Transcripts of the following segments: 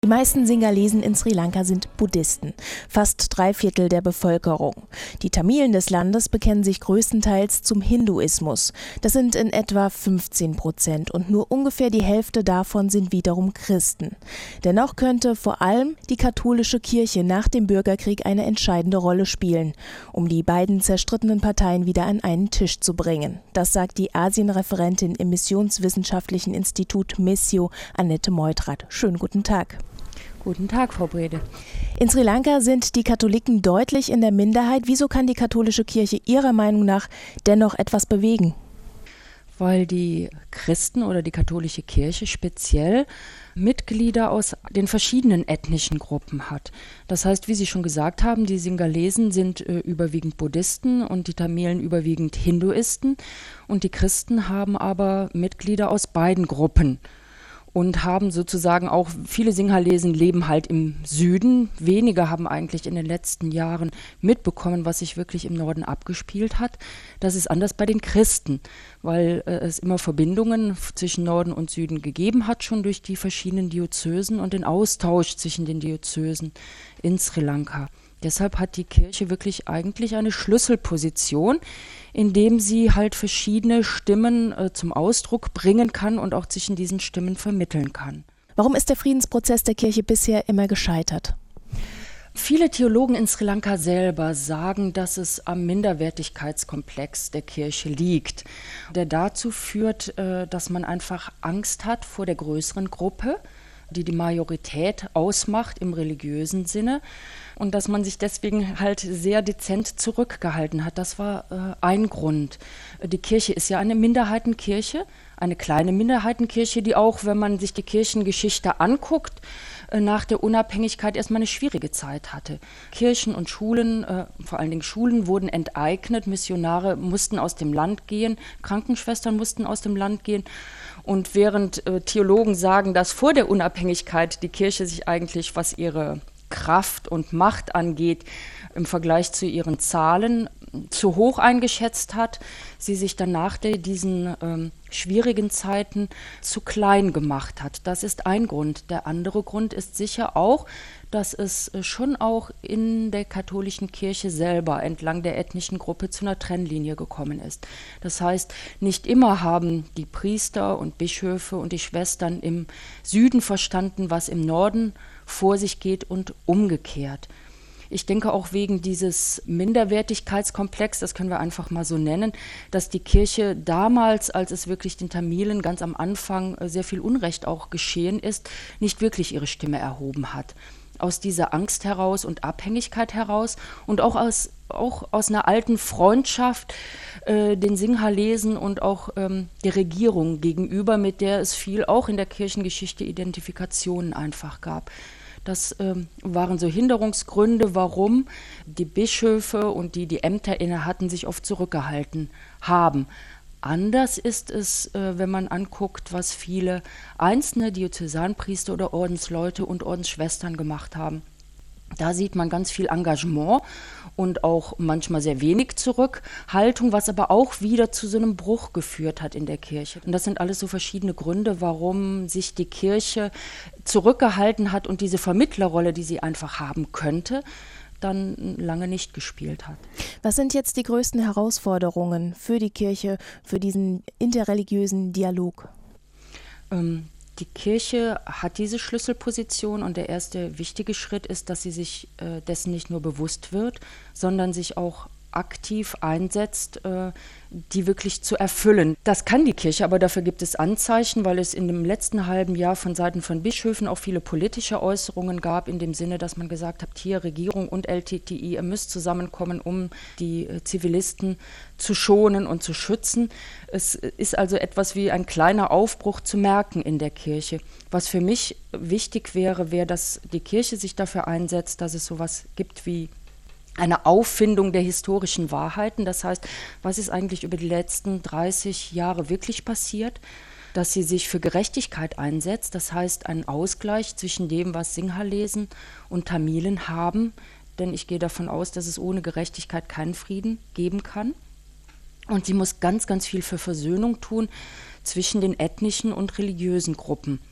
Die meisten Singalesen in Sri Lanka sind Buddhisten, fast 3/4 der Bevölkerung. Die Tamilen des Landes bekennen sich größtenteils zum Hinduismus. Das sind in etwa 15% und nur ungefähr die Hälfte davon sind wiederum Christen. Dennoch könnte vor allem die katholische Kirche nach dem Bürgerkrieg eine entscheidende Rolle spielen, um die beiden zerstrittenen Parteien wieder an einen Tisch zu bringen. Das sagt die Asienreferentin im Missionswissenschaftlichen Institut Missio, Annette Meutrath. Schönen guten Tag. Guten Tag, Frau Brede. In Sri Lanka sind die Katholiken deutlich in der Minderheit. Wieso kann die katholische Kirche Ihrer Meinung nach dennoch etwas bewegen? Weil die Christen oder die katholische Kirche speziell Mitglieder aus den verschiedenen ethnischen Gruppen hat. Das heißt, wie Sie schon gesagt haben, die Singalesen sind überwiegend Buddhisten und die Tamilen überwiegend Hinduisten. Und die Christen haben aber Mitglieder aus beiden Gruppen. Und haben sozusagen auch, viele Sinhalesen leben halt im Süden. Wenige haben eigentlich in den letzten Jahren mitbekommen, was sich wirklich im Norden abgespielt hat. Das ist anders bei den Christen, weil es immer Verbindungen zwischen Norden und Süden gegeben hat, schon durch die verschiedenen Diözesen und den Austausch zwischen den Diözesen in Sri Lanka. Deshalb hat die Kirche wirklich eigentlich eine Schlüsselposition, indem sie halt verschiedene Stimmen zum Ausdruck bringen kann und auch zwischen diesen Stimmen vermitteln kann. Warum ist der Friedensprozess der Kirche bisher immer gescheitert? Viele Theologen in Sri Lanka selber sagen, dass es am Minderwertigkeitskomplex der Kirche liegt, der dazu führt, dass man einfach Angst hat vor der größeren Gruppe, die die Majorität ausmacht im religiösen Sinne und dass man sich deswegen halt sehr dezent zurückgehalten hat. Das war ein Grund. Die Kirche ist ja eine Minderheitenkirche, eine kleine Minderheitenkirche, die auch, wenn man sich die Kirchengeschichte anguckt, nach der Unabhängigkeit erstmal eine schwierige Zeit hatte. Kirchen und Schulen, vor allen Dingen Schulen, wurden enteignet, Missionare mussten aus dem Land gehen, Krankenschwestern mussten aus dem Land gehen. Und während Theologen sagen, dass vor der Unabhängigkeit die Kirche sich eigentlich, was ihre Kraft und Macht angeht, im Vergleich zu ihren Zahlen zu hoch eingeschätzt hat, sie sich dann nach diesen schwierigen Zeiten zu klein gemacht hat. Das ist ein Grund. Der andere Grund ist sicher auch, dass es schon auch in der katholischen Kirche selber entlang der ethnischen Gruppe zu einer Trennlinie gekommen ist. Das heißt, nicht immer haben die Priester und Bischöfe und die Schwestern im Süden verstanden, was im Norden vor sich geht und umgekehrt. Ich denke auch wegen dieses Minderwertigkeitskomplex, das können wir einfach mal so nennen, dass die Kirche damals, als es wirklich den Tamilen ganz am Anfang sehr viel Unrecht auch geschehen ist, nicht wirklich ihre Stimme erhoben hat. Aus dieser Angst heraus und Abhängigkeit heraus und auch aus einer alten Freundschaft den Sinhalesen und auch der Regierung gegenüber, mit der es viel auch in der Kirchengeschichte Identifikationen einfach gab. Das waren so Hinderungsgründe, warum die Bischöfe und die Ämter inne hatten, sich oft zurückgehalten haben. Anders ist es, wenn man anguckt, was viele einzelne Diözesanpriester oder Ordensleute und Ordensschwestern gemacht haben. Da sieht man ganz viel Engagement und auch manchmal sehr wenig Zurückhaltung, was aber auch wieder zu so einem Bruch geführt hat in der Kirche. Und das sind alles so verschiedene Gründe, warum sich die Kirche zurückgehalten hat und diese Vermittlerrolle, die sie einfach haben könnte, dann lange nicht gespielt hat. Was sind jetzt die größten Herausforderungen für die Kirche, für diesen interreligiösen Dialog? Die Kirche hat diese Schlüsselposition und der erste wichtige Schritt ist, dass sie sich dessen nicht nur bewusst wird, sondern sich auch aktiv einsetzt, die wirklich zu erfüllen. Das kann die Kirche, aber dafür gibt es Anzeichen, weil es in dem letzten halben Jahr von Seiten von Bischöfen auch viele politische Äußerungen gab, in dem Sinne, dass man gesagt hat, hier Regierung und LTTI, ihr müsst zusammenkommen, um die Zivilisten zu schonen und zu schützen. Es ist also etwas wie ein kleiner Aufbruch zu merken in der Kirche. Was für mich wichtig wäre, dass die Kirche sich dafür einsetzt, dass es sowas gibt wie eine Auffindung der historischen Wahrheiten. Das heißt, was ist eigentlich über die letzten 30 Jahre wirklich passiert? Dass sie sich für Gerechtigkeit einsetzt, das heißt einen Ausgleich zwischen dem, was Sinhalesen und Tamilen haben. Denn ich gehe davon aus, dass es ohne Gerechtigkeit keinen Frieden geben kann. Und sie muss ganz, ganz viel für Versöhnung tun zwischen den ethnischen und religiösen Gruppen.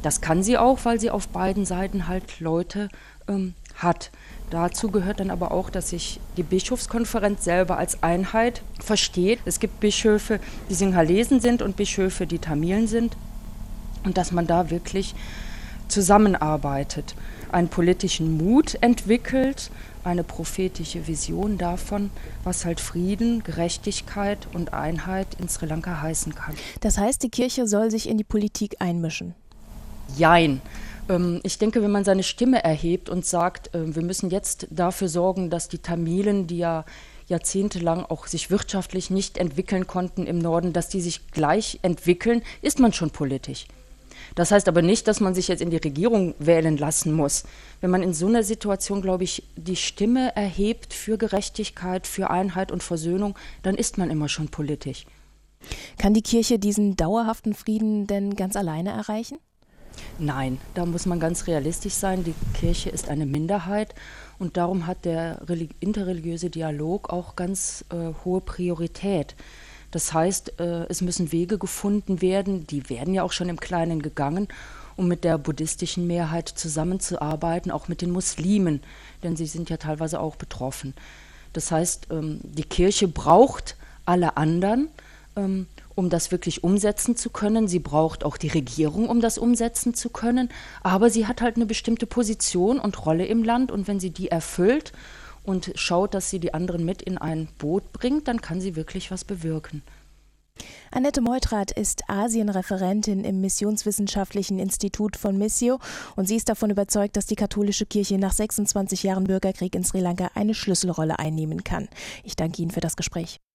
Das kann sie auch, weil sie auf beiden Seiten halt Leute hat. Dazu gehört dann aber auch, dass sich die Bischofskonferenz selber als Einheit versteht. Es gibt Bischöfe, die Singhalesen sind und Bischöfe, die Tamilen sind. Und dass man da wirklich zusammenarbeitet, einen politischen Mut entwickelt, eine prophetische Vision davon, was halt Frieden, Gerechtigkeit und Einheit in Sri Lanka heißen kann. Das heißt, die Kirche soll sich in die Politik einmischen? Jein. Ich denke, wenn man seine Stimme erhebt und sagt, wir müssen jetzt dafür sorgen, dass die Tamilen, die ja jahrzehntelang auch sich wirtschaftlich nicht entwickeln konnten im Norden, dass die sich gleich entwickeln, ist man schon politisch. Das heißt aber nicht, dass man sich jetzt in die Regierung wählen lassen muss. Wenn man in so einer Situation, glaube ich, die Stimme erhebt für Gerechtigkeit, für Einheit und Versöhnung, dann ist man immer schon politisch. Kann die Kirche diesen dauerhaften Frieden denn ganz alleine erreichen? Nein, da muss man ganz realistisch sein. Die Kirche ist eine Minderheit und darum hat der interreligiöse Dialog auch ganz hohe Priorität. Das heißt, es müssen Wege gefunden werden, die werden ja auch schon im Kleinen gegangen, um mit der buddhistischen Mehrheit zusammenzuarbeiten, auch mit den Muslimen, denn sie sind ja teilweise auch betroffen. Das heißt, die Kirche braucht alle anderen, um das wirklich umsetzen zu können. Sie braucht auch die Regierung, um das umsetzen zu können. Aber sie hat halt eine bestimmte Position und Rolle im Land. Und wenn sie die erfüllt und schaut, dass sie die anderen mit in ein Boot bringt, dann kann sie wirklich was bewirken. Annette Meutrath ist Asienreferentin im Missionswissenschaftlichen Institut von Missio und sie ist davon überzeugt, dass die katholische Kirche nach 26 Jahren Bürgerkrieg in Sri Lanka eine Schlüsselrolle einnehmen kann. Ich danke Ihnen für das Gespräch.